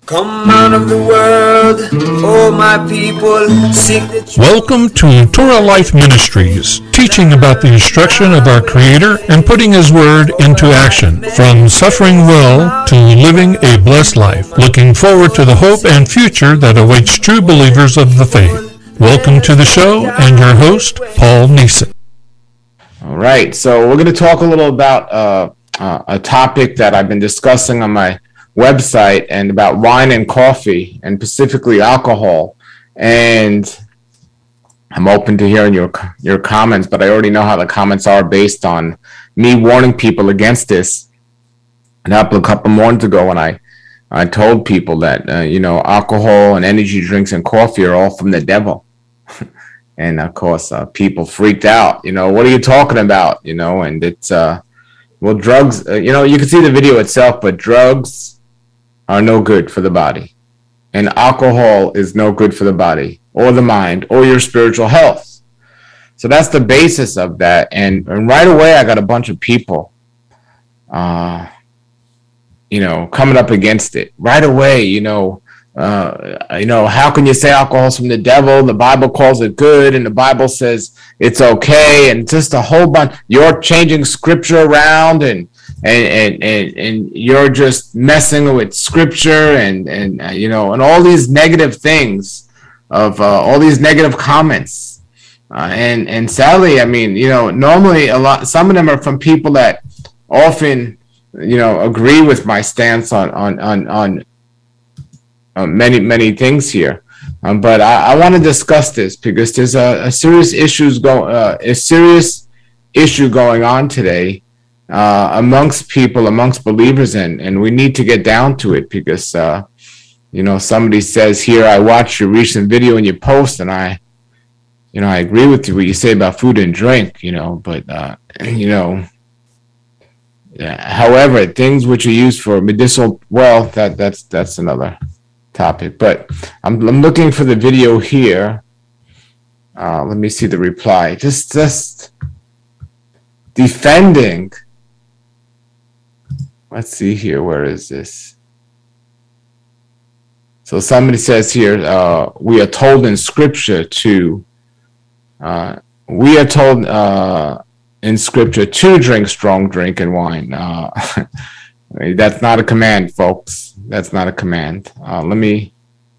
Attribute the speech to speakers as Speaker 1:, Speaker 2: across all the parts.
Speaker 1: Come out of the world, oh my people, seek the truth.
Speaker 2: Welcome to Torah Life Ministries, teaching about the instruction of our Creator and putting His Word into action, from suffering well to living a blessed life, looking forward to the hope and future that awaits true believers of the faith. Welcome to the show, and your host, Paul Neeson.
Speaker 3: All right, so we're going to talk a little about a topic that I've been discussing on my website, and about wine and coffee, and specifically alcohol. And I'm open to hearing your comments, but I already know how the comments are based on me warning people against this. And a couple months ago, when I told people that alcohol and energy drinks and coffee are all from the devil. And of course, people freaked out. What are you talking about? And it's drugs. You can see the video itself, but drugs are no good for the body, and alcohol is no good for the body or the mind or your spiritual health. So that's the basis of that. And right away, I got a bunch of people, coming up against it right away. How can you say alcohol's from the devil? The Bible calls it good, and the Bible says it's okay, and just a whole bunch. You're changing scripture around, and you're just messing with scripture, and all these negative things of all these negative comments, and sadly, normally some of them are from people that often agree with my stance on many things here, but I want to discuss this because there's a serious issue going on today amongst believers, and we need to get down to it because somebody says here, I watched your recent video and your post, and I agree with you what you say about food and drink, but however, things which are used for medicinal, that's another topic. But I'm looking for the video here. Let me see the reply. Just defending. Let's see here. Where is this? So somebody says here, we are told in scripture to drink strong drink and wine. That's not a command, folks. That's not a command. Let me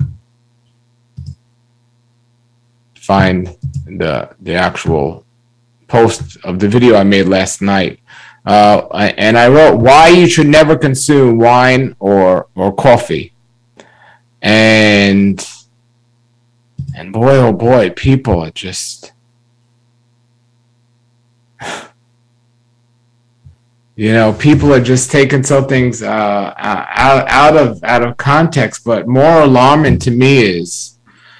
Speaker 3: find the actual post of the video I made last night. And I wrote why you should never consume wine or coffee. And boy, oh boy, people are just... people are just taking some things out of context. But more alarming to me is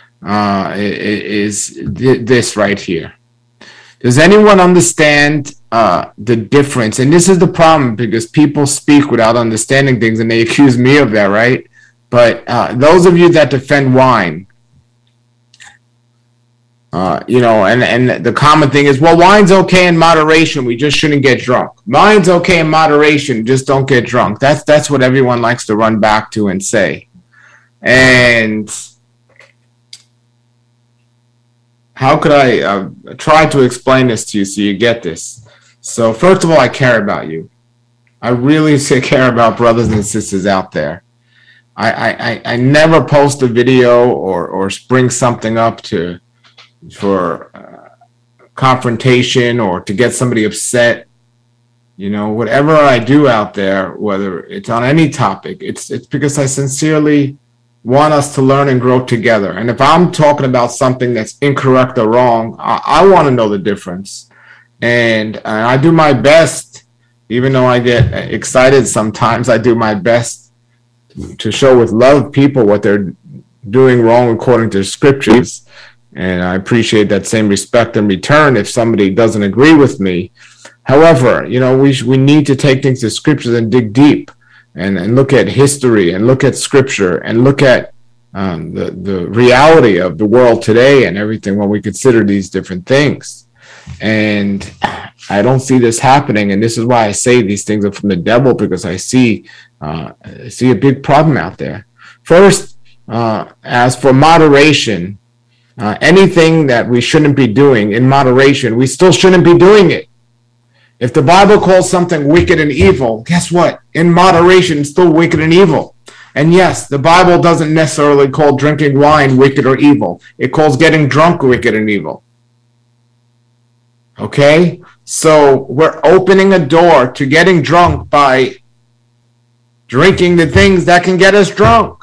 Speaker 3: this right here. Does anyone understand the difference? And this is the problem, because people speak without understanding things, and they accuse me of that, right? But those of you that defend wine, and the common thing is, well, wine's okay in moderation. We just shouldn't get drunk. Wine's okay in moderation. Just don't get drunk. That's what everyone likes to run back to and say. And how could I try to explain this to you so you get this? So first of all, I care about you. I really care about brothers and sisters out there. I never post a video or bring something up for confrontation or to get somebody upset. Whatever I do out there, whether it's on any topic, it's because I sincerely want us to learn and grow together. And if I'm talking about something that's incorrect or wrong, I want to know the difference. And I do my best, even though I get excited sometimes, I do my best to show with love people what they're doing wrong according to scriptures. And I appreciate that same respect in return if somebody doesn't agree with me. However, we need to take things to scriptures and dig deep and look at history and look at scripture and look at the reality of the world today and everything when we consider these different things. And I don't see this happening, and this is why I say these things are from the devil, because I see a big problem out there. First, as for moderation, anything that we shouldn't be doing in moderation, we still shouldn't be doing it. If the Bible calls something wicked and evil, guess what? In moderation, it's still wicked and evil. And yes, the Bible doesn't necessarily call drinking wine wicked or evil. It calls getting drunk wicked and evil. Okay? So we're opening a door to getting drunk by drinking the things that can get us drunk.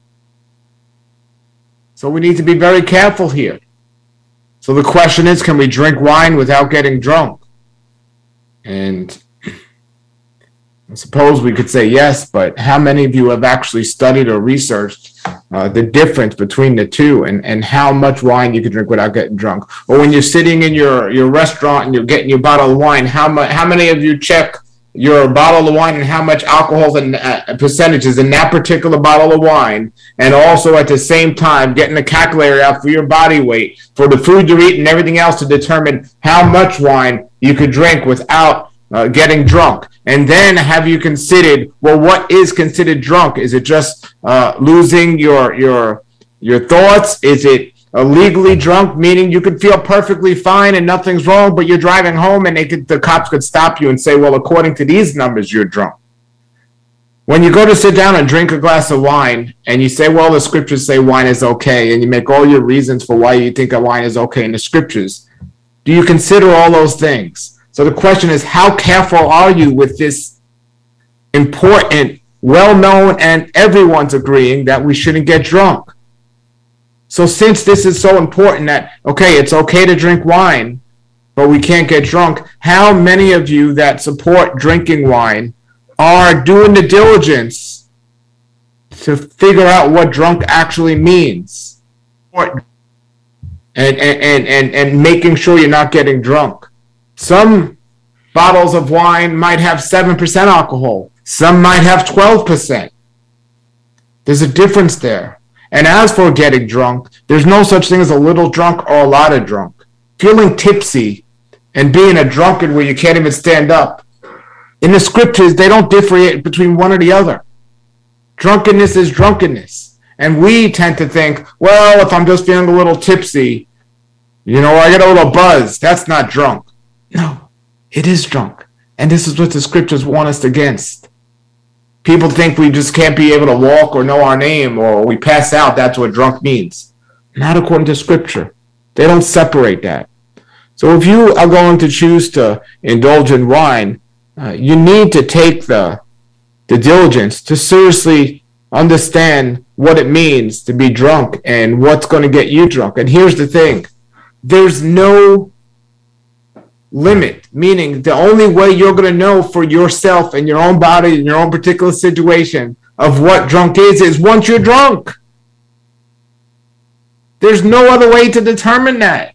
Speaker 3: So we need to be very careful here. So the question is, can we drink wine without getting drunk? And I suppose we could say yes, but how many of you have actually studied or researched the difference between the two and how much wine you can drink without getting drunk? Or when you're sitting in your restaurant and you're getting your bottle of wine, how many of you check your bottle of wine and how much alcohol and percentages in that particular bottle of wine, and also at the same time getting a calculator out for your body weight, for the food you eat and everything else to determine how much wine you could drink without getting drunk? And then have you considered, well, what is considered drunk? Is it just losing your thoughts? Is it legally drunk, meaning you could feel perfectly fine and nothing's wrong, but you're driving home and the cops could stop you and say, well, according to these numbers, you're drunk. When you go to sit down and drink a glass of wine and you say, well, the scriptures say wine is okay, and you make all your reasons for why you think a wine is okay in the scriptures, do you consider all those things? So the question is, how careful are you with this important, well-known, and everyone's agreeing that we shouldn't get drunk? So since this is so important that, okay, it's okay to drink wine, but we can't get drunk, how many of you that support drinking wine are doing the diligence to figure out what drunk actually means and making sure you're not getting drunk? Some bottles of wine might have 7% alcohol. Some might have 12%. There's a difference there. And as for getting drunk, there's no such thing as a little drunk or a lot of drunk. Feeling tipsy and being a drunkard where you can't even stand up, in the scriptures, they don't differentiate between one or the other. Drunkenness is drunkenness. And we tend to think, well, if I'm just feeling a little tipsy, I get a little buzz, that's not drunk. No, it is drunk. And this is what the scriptures warn us against. People think we just can't be able to walk or know our name, or we pass out, that's what drunk means. Not according to scripture. They don't separate that. So if you are going to choose to indulge in wine, you need to take the diligence to seriously understand what it means to be drunk and what's going to get you drunk. And here's the thing. There's no limit, meaning the only way you're going to know for yourself and your own body and your own particular situation of what drunk is once you're drunk. There's no other way to determine that.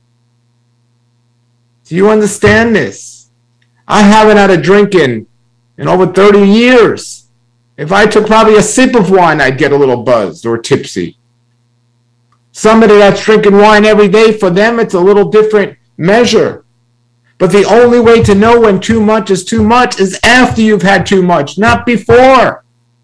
Speaker 3: Do you understand this? I haven't had a drink in over 30 years. If I took probably a sip of wine, I'd get a little buzzed or tipsy. Somebody that's drinking wine every day, for them, it's a little different measure. But the only way to know when too much is after you've had too much, not before.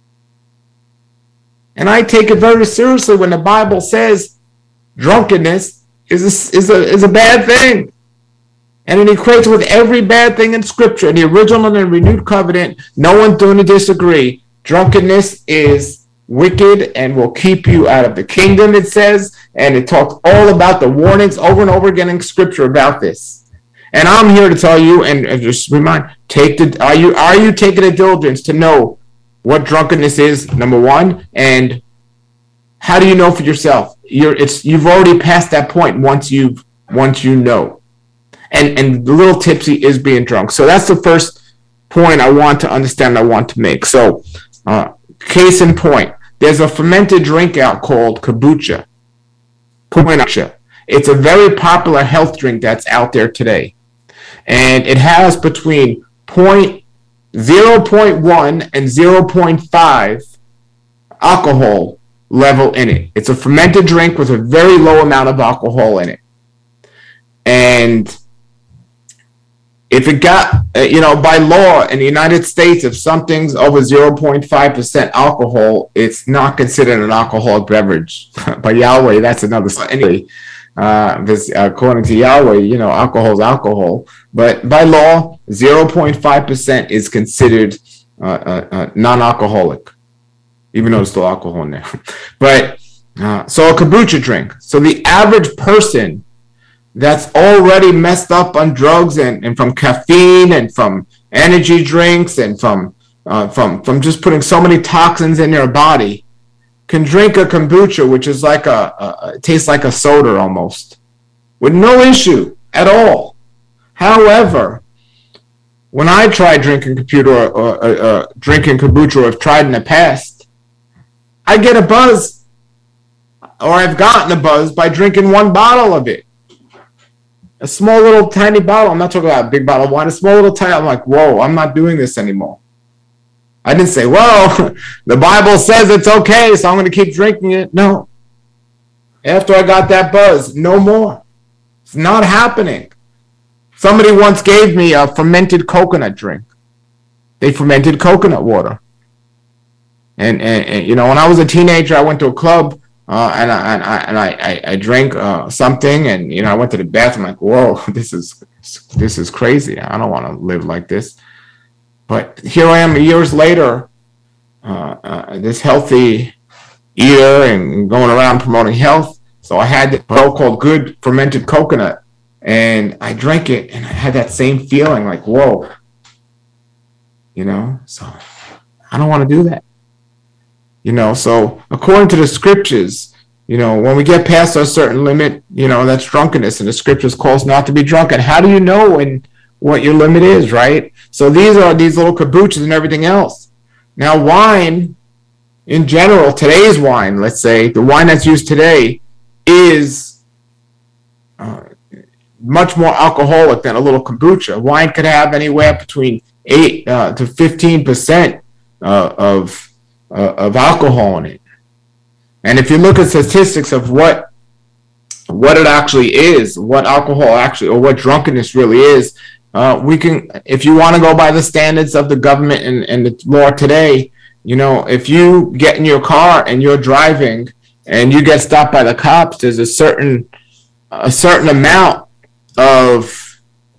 Speaker 3: And I take it very seriously when the Bible says drunkenness is a bad thing. And it equates with every bad thing in Scripture. In the original and the renewed covenant, no one's going to disagree. Drunkenness is wicked and will keep you out of the kingdom, it says. And it talks all about the warnings over and over again in Scripture about this. And I'm here to tell you and just remind, are you taking the diligence to know what drunkenness is, number one, and how do you know for yourself? You've already passed that point once you know. And the little tipsy is being drunk. So that's the first point I want to understand, I want to make. So, case in point, there's a fermented drink out called kombucha. It's a very popular health drink that's out there today. And it has between 0.1 and 0.5 alcohol level in it. It's a fermented drink with a very low amount of alcohol in it. And if it got, by law in the United States, if something's over 0.5% alcohol, it's not considered an alcoholic beverage. By Yahweh, that's another. Anyway, according to Yahweh, alcohol is alcohol. But by law, 0.5% is considered non-alcoholic, even though there's still alcohol in there. But so a kombucha drink. So the average person that's already messed up on drugs and from caffeine and from energy drinks and from just putting so many toxins in their body can drink a kombucha, which is like tastes like a soda almost, with no issue at all. However, when I try drinking kombucha or have tried in the past, I get a buzz, or I've gotten a buzz by drinking one bottle of it. A small little tiny bottle. I'm not talking about a big bottle of wine. A small little tiny. I'm like, whoa, I'm not doing this anymore. I didn't say, well, the Bible says it's okay, so I'm going to keep drinking it. No. After I got that buzz, no more. It's not happening. Somebody once gave me a fermented coconut drink. They fermented coconut water. And when I was a teenager, I went to a club. And I drank something, and I went to the bathroom. Like, whoa, this is crazy. I don't want to live like this. But here I am years later, this healthy eater and going around promoting health. So I had this so-called good fermented coconut, and I drank it, and I had that same feeling, like, whoa, So I don't want to do that. So according to the scriptures, when we get past a certain limit, that's drunkenness, and the scriptures call us not to be drunken. How do you know what your limit is, right? So these are these little kombuchas and everything else. Now, wine, in general, today's wine, let's say, the wine that's used today is much more alcoholic than a little kombucha. Wine could have anywhere between 8 to 15% of alcohol in it. And if you look at statistics of what it actually is, what alcohol actually, or what drunkenness really is, we can, if you want to go by the standards of the government and the law today, if you get in your car and you're driving and you get stopped by the cops, there's a certain amount of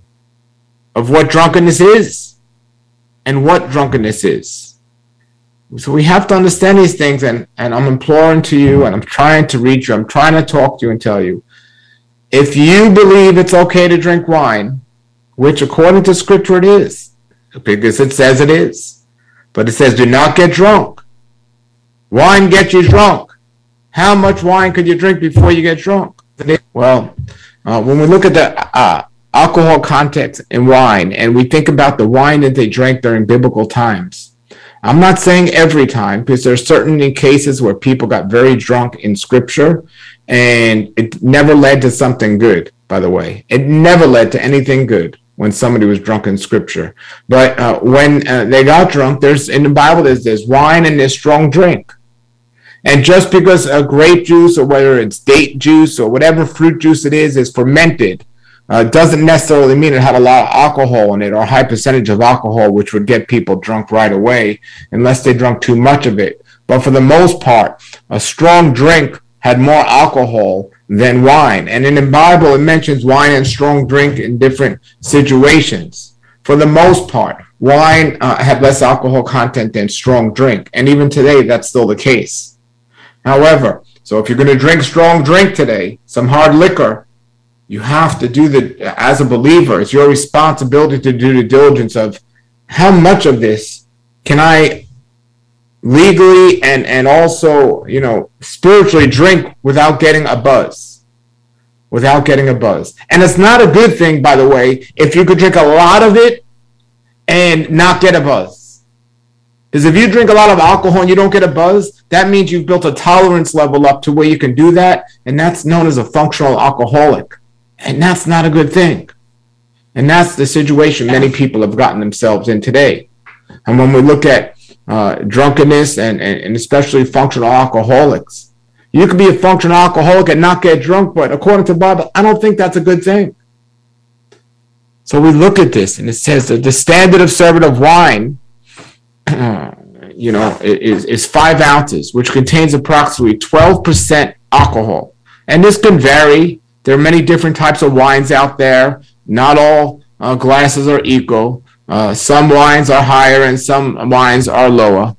Speaker 3: what drunkenness is and what drunkenness is. So we have to understand these things, and I'm imploring to you, and I'm trying to reach you, I'm trying to talk to you and tell you, if you believe it's okay to drink wine, which according to scripture it is, because it says it is, but it says do not get drunk. Wine gets you drunk. How much wine could you drink before you get drunk? Well, when we look at the alcohol context in wine, and we think about the wine that they drank during biblical times, I'm not saying every time, because there are certain cases where people got very drunk in scripture, and it never led to something good, by the way. It never led to anything good when somebody was drunk in scripture. But when they got drunk, in the Bible, there's wine and there's strong drink. And just because a grape juice, or whether it's date juice or whatever fruit juice it is fermented, doesn't necessarily mean it had a lot of alcohol in it, or a high percentage of alcohol, which would get people drunk right away, unless they drank too much of it. But for the most part, a strong drink had more alcohol than wine. And in the Bible, it mentions wine and strong drink in different situations. For the most part, wine had less alcohol content than strong drink. And even today, that's still the case. However, so if you're going to drink strong drink today, some hard liquor, you have to as a believer, it's your responsibility to do the diligence of how much of this can I legally and also, spiritually drink without getting a buzz. And it's not a good thing, by the way, if you could drink a lot of it and not get a buzz. Because if you drink a lot of alcohol and you don't get a buzz, that means you've built a tolerance level up to where you can do that, and that's known as a functional alcoholic. And that's not a good thing. And that's the situation many people have gotten themselves in today. And when we look at drunkenness and especially functional alcoholics, you could be a functional alcoholic and not get drunk, but according to the Bible, I don't think that's a good thing. So we look at this, and it says that the standard of serving of wine, is 5 ounces, which contains approximately 12% alcohol. And this can vary. There are many different types of wines out there. Not all glasses are equal. Some wines are higher and some wines are lower.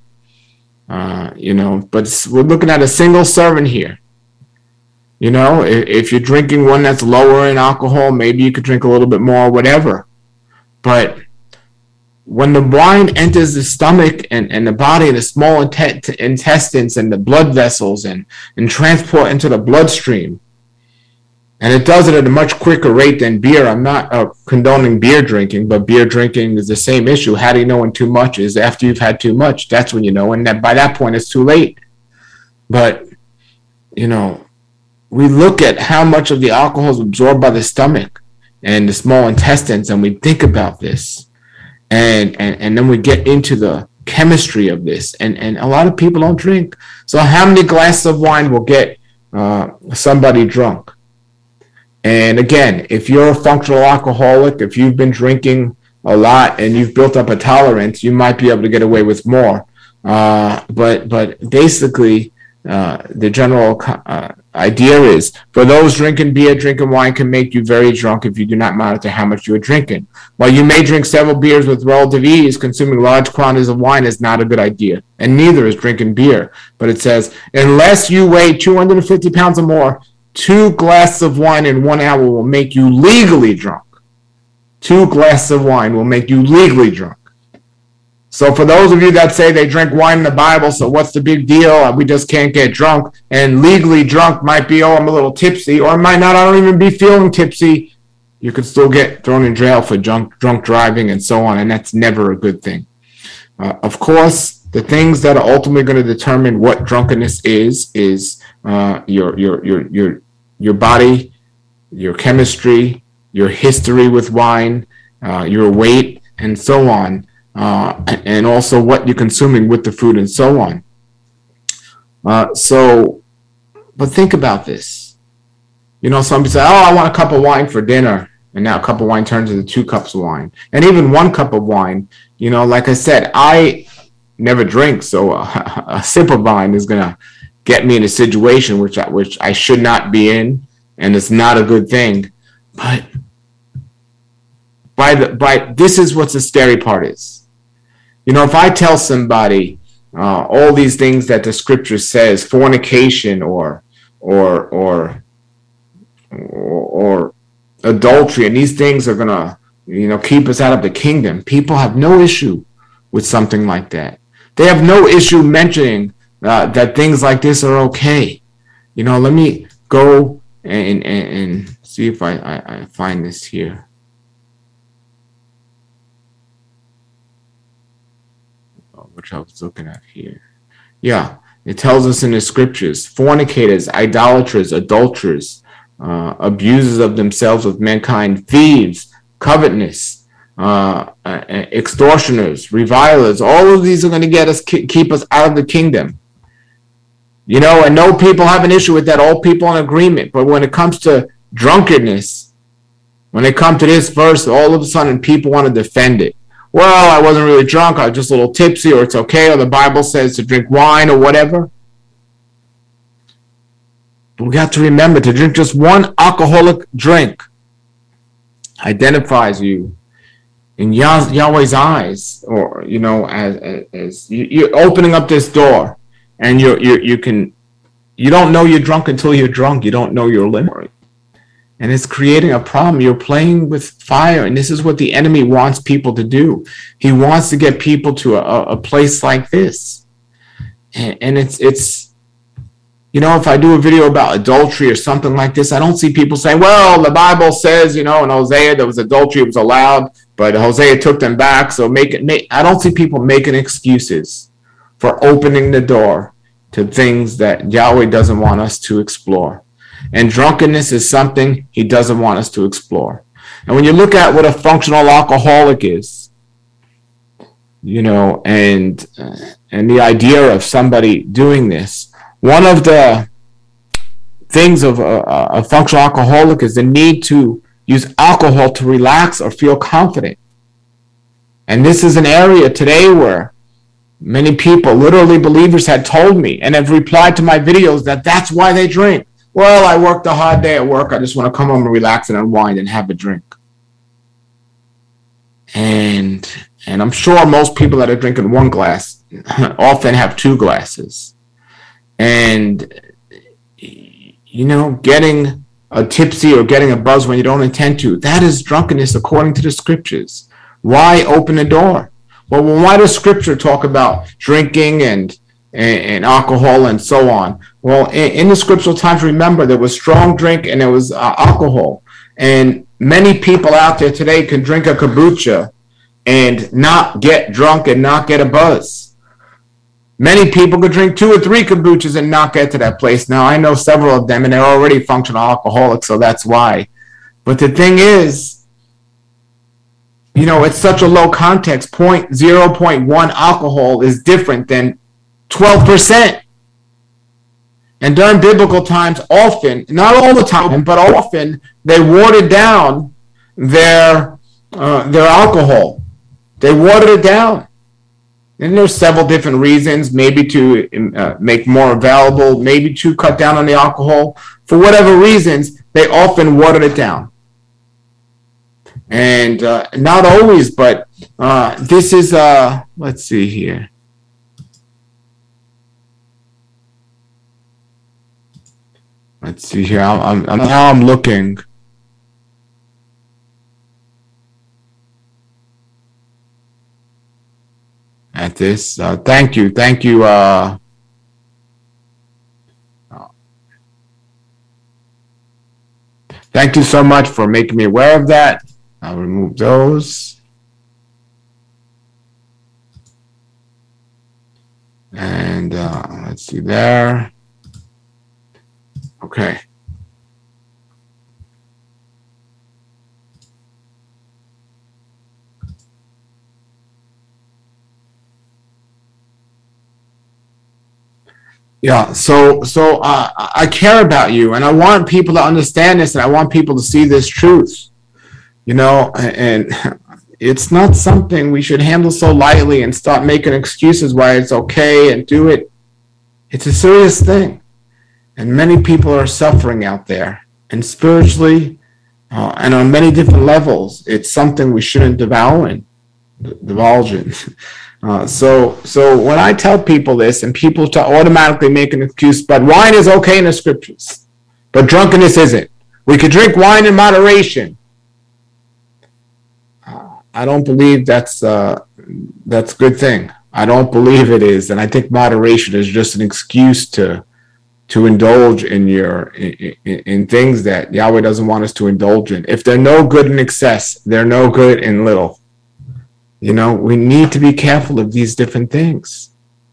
Speaker 3: But we're looking at a single serving here. If you're drinking one that's lower in alcohol, maybe you could drink a little bit more, whatever. But when the wine enters the stomach and the body, the small intestines and the blood vessels and transport into the bloodstream, and it does it at a much quicker rate than beer. I'm not condoning beer drinking, but beer drinking is the same issue. How do you know when too much is? After you've had too much, that's when you know, and by that point it's too late. But, we look at how much of the alcohol is absorbed by the stomach and the small intestines, and we think about this. And then we get into the chemistry of this. And a lot of people don't drink. So how many glasses of wine will get somebody drunk? And again, if you're a functional alcoholic, if you've been drinking a lot and you've built up a tolerance, you might be able to get away with more. But basically, the general idea is, for those drinking beer, drinking wine can make you very drunk if you do not monitor how much you are drinking. While you may drink several beers with relative ease, consuming large quantities of wine is not a good idea, and neither is drinking beer. But it says, unless you weigh 250 pounds or more, 2 glasses of wine in 1 hour will make you legally drunk. 2 glasses of wine will make you legally drunk. So for those of you that say they drink wine in the Bible, so what's the big deal? We just can't get drunk. And legally drunk might be, I'm a little tipsy, or it might not, I don't even be feeling tipsy. You could still get thrown in jail for drunk driving and so on, and that's never a good thing. Of course, the things that are ultimately going to determine what drunkenness is your body, your chemistry, your history with wine, your weight, and so on. And also what you're consuming with the food and so on. But think about this. Some people say, I want a cup of wine for dinner. And now a cup of wine turns into 2 cups of wine. And even 1 cup of wine, like I said, I never drink. So a sip of wine is going to get me in a situation which I should not be in. And it's not a good thing. But this is what the scary part is. If I tell somebody all these things that the scripture says, fornication or adultery, and these things are gonna, keep us out of the kingdom, people have no issue with something like that. They have no issue mentioning that things like this are okay. Let me go and see if I find this here. Which I was looking at here. Yeah, it tells us in the scriptures, fornicators, idolaters, adulterers, abusers of themselves with mankind, thieves, covetous, extortioners, revilers, all of these are going to get us, keep us out of the kingdom. And no people have an issue with that, all people in agreement. But when it comes to drunkenness, when they come to this verse, all of a sudden people want to defend it. Well, I wasn't really drunk, I was just a little tipsy, or it's okay, or the Bible says to drink wine or whatever. But we have to remember, to drink just one alcoholic drink identifies you in Yahweh's eyes, or, as you're opening up this door, and you don't know you're drunk until you're drunk. You don't know your limit. And it's creating a problem. You're playing with fire, and this is what the enemy wants people to do. He wants to get people to a place like this. And it's if I do a video about adultery or something like this, I don't see people saying, well, the Bible says, in Hosea there was adultery, it was allowed, but Hosea took them back, so I don't see people making excuses for opening the door to things that Yahweh doesn't want us to explore. And drunkenness is something he doesn't want us to explore. And when you look at what a functional alcoholic is, and the idea of somebody doing this, one of the things of a functional alcoholic is the need to use alcohol to relax or feel confident. And this is an area today where many people, literally believers, had told me and have replied to my videos that that's why they drink. Well, I worked a hard day at work. I just want to come home and relax and unwind and have a drink. And I'm sure most people that are drinking one glass often have two glasses. And, you know, getting a tipsy or getting a buzz when you don't intend to, that is drunkenness according to the scriptures. Why open the door? Well, why does scripture talk about drinking and alcohol and so on? Well, in the scriptural times, remember, there was strong drink and there was alcohol. And many people out there today can drink a kombucha and not get drunk and not get a buzz. Many people could drink 2 or 3 kombuchas and not get to that place. Now, I know several of them, and they're already functional alcoholics, so that's why. But the thing is, you know, it's such a low context. 0.1 alcohol is different than 12%. And during biblical times, often, not all the time, but often, they watered down their alcohol. They watered it down. And there's several different reasons, maybe to make more available, maybe to cut down on the alcohol. For whatever reasons, they often watered it down. And not always, but this is, let's see here. Let's see here. I'm looking. At this. Thank you. Thank you. Thank you so much for making me aware of that. I'll remove those. And let's see there. Okay. Yeah, so I care about you, and I want people to understand this, and I want people to see this truth, you know, and it's not something we should handle so lightly and start making excuses why it's okay and do it. It's a serious thing, and many people are suffering out there, and spiritually and on many different levels, it's something we shouldn't divulge in. So when I tell people this, and people automatically make an excuse, but wine is okay in the scriptures, but drunkenness isn't. We could drink wine in moderation. I don't believe that's a good thing. I don't believe it is, and I think moderation is just an excuse to indulge in things that Yahweh doesn't want us to indulge in. If they're no good in excess, they're no good in little. You know, we need to be careful of these different things.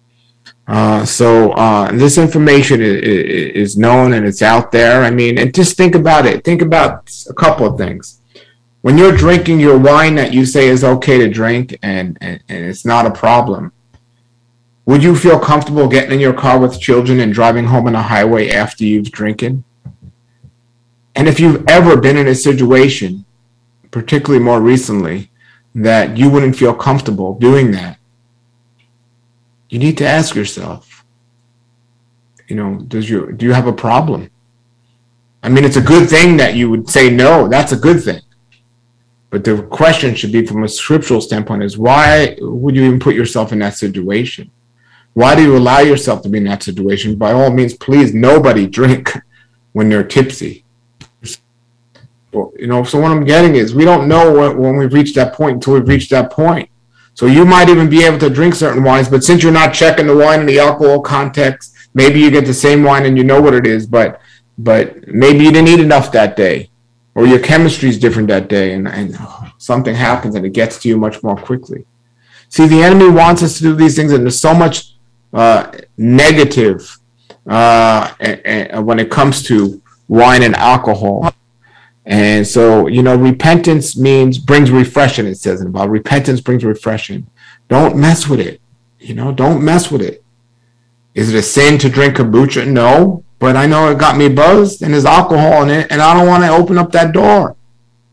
Speaker 3: So this information is known and it's out there. I mean, and just think about it. Think about a couple of things. When you're drinking your wine that you say is okay to drink and it's not a problem, would you feel comfortable getting in your car with children and driving home on a highway after you've drinking? And if you've ever been in a situation, particularly more recently, that you wouldn't feel comfortable doing that, you need to ask yourself, you know, do you have a problem? I mean, it's a good thing that you would say no. That's a good thing. But the question should be, from a scriptural standpoint, is why would you even put yourself in that situation? Why do you allow yourself to be in that situation? By all means, please, nobody drink when they're tipsy. You know, so what I'm getting is, we don't know when we've reached that point until we've reached that point. So you might even be able to drink certain wines, but since you're not checking the wine in the alcohol context, maybe you get the same wine and you know what it is, but maybe you didn't eat enough that day, or your chemistry is different that day, and something happens and it gets to you much more quickly. See, the enemy wants us to do these things, and there's so much negative when it comes to wine and alcohol. And so, you know, repentance brings refreshing, it says in the Bible. Repentance brings refreshing. Don't mess with it. You know, don't mess with it. Is it a sin to drink kombucha? No, but I know it got me buzzed and there's alcohol in it, and I don't want to open up that door.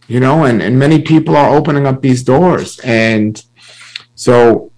Speaker 3: and many people are opening up these doors. And so,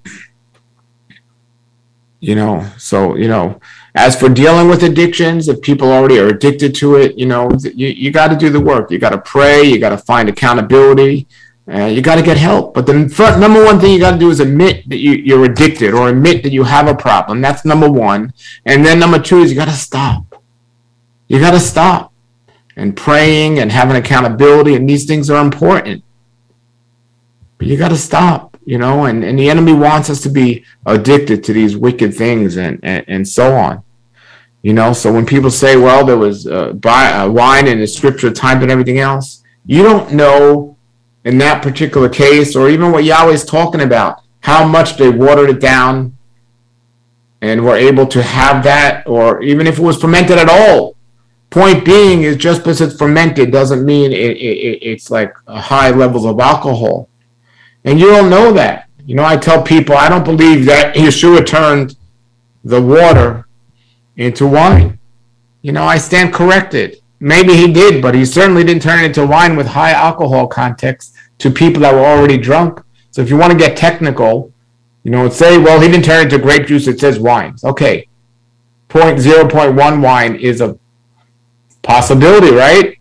Speaker 3: as for dealing with addictions, if people already are addicted to it, you got to do the work. You got to pray. You got to find accountability. You got to get help. But the number one thing you got to do is admit that you're addicted, or admit that you have a problem. That's number one. And then number two is you got to stop. You got to stop. And praying and having accountability, and these things are important. But you got to stop. And the enemy wants us to be addicted to these wicked things and so on. So when people say, well, there was wine in the scripture times and everything else, you don't know in that particular case, or even what Yahweh's talking about, how much they watered it down and were able to have that, or even if it was fermented at all. Point being is, just because it's fermented doesn't mean it's like high levels of alcohol. And you don't know that. I tell people, I don't believe that Yeshua turned the water into wine. I stand corrected. Maybe he did, but he certainly didn't turn it into wine with high alcohol context to people that were already drunk. So if you want to get technical, say, well, he didn't turn it into grape juice, it says wine. Okay. 0.1 wine is a possibility, right?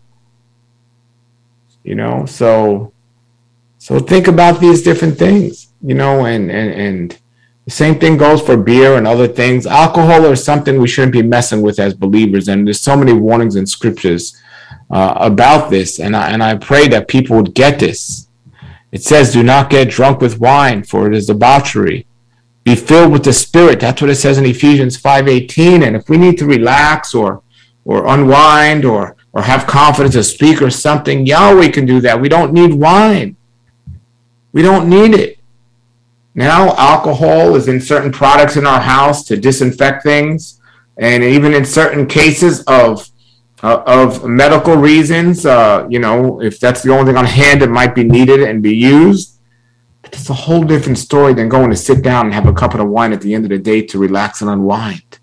Speaker 3: So think about these different things, and the same thing goes for beer and other things. Alcohol is something we shouldn't be messing with as believers, and there's so many warnings in scriptures about this, and I pray that people would get this. It says, do not get drunk with wine, for it is debauchery. Be filled with the Spirit. That's what it says in Ephesians 5:18. And if we need to relax or unwind or have confidence to speak or something, Yahweh can do that. We don't need wine. We don't need it. Now, alcohol is in certain products in our house to disinfect things, and even in certain cases of medical reasons, if that's the only thing on hand, it might be needed and be used. But it's a whole different story than going to sit down and have a cup of wine at the end of the day to relax and unwind.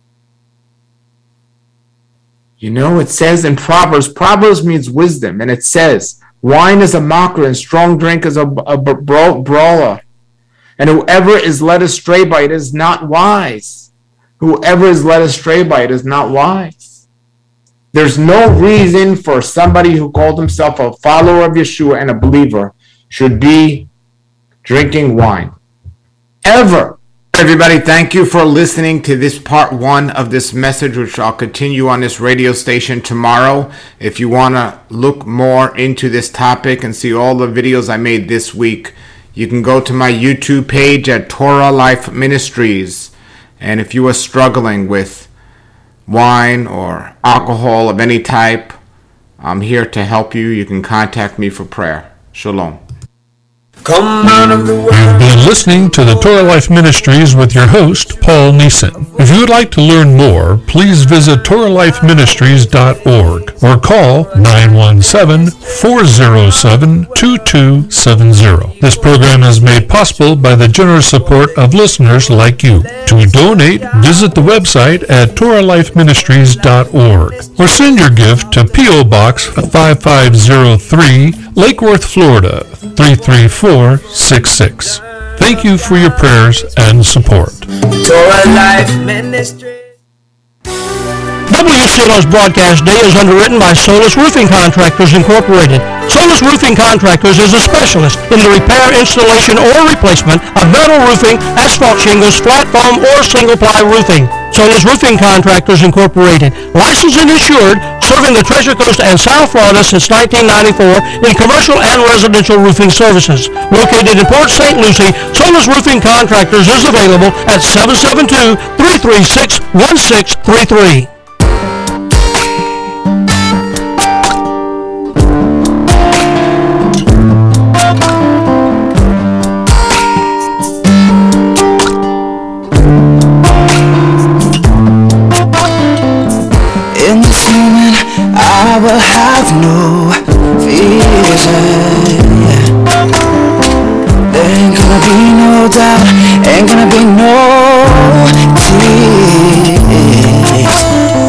Speaker 3: It says in Proverbs means wisdom, and it says, wine is a mocker and strong drink is a brawler. And whoever is led astray by it is not wise. Whoever is led astray by it is not wise. There's no reason for somebody who called himself a follower of Yeshua and a believer should be drinking wine. Ever. Everybody, thank you for listening to this part one of this message, which I'll continue on this radio station tomorrow. If you want to look more into this topic and see all the videos I made this week, you can go to my YouTube page at Torah Life Ministries. And if you are struggling with wine or alcohol of any type, I'm here to help you. You can contact me for prayer. Shalom.
Speaker 1: Come out of the world.
Speaker 2: You've been listening to the Torah Life Ministries with your host, Paul Neeson. If you would like to learn more, please visit TorahLifeMinistries.org or call 917-407-2270. This program is made possible by the generous support of listeners like you. To donate, visit the website at TorahLifeMinistries.org or send your gift to P.O. Box 5503, Lake Worth, Florida 33466. Thank you for your prayers and support.
Speaker 1: Torah Life Ministry.
Speaker 4: WCLO's broadcast day is underwritten by Solus Roofing Contractors Incorporated. Solus Roofing Contractors is a specialist in the repair, installation, or replacement of metal roofing, asphalt shingles, flat foam, or single-ply roofing. Solus Roofing Contractors Incorporated, licensed and insured, serving the Treasure Coast and South Florida since 1994 in commercial and residential roofing services. Located in Port St. Lucie, Solus Roofing Contractors is available at 772-336-1633.
Speaker 5: In this moment, I will have no vision. There ain't gonna be no doubt, ain't gonna be no tears.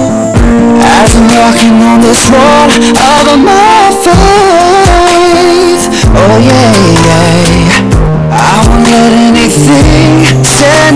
Speaker 5: As I'm walking on this road of my faith, Oh yeah, yeah. I won't let anything stand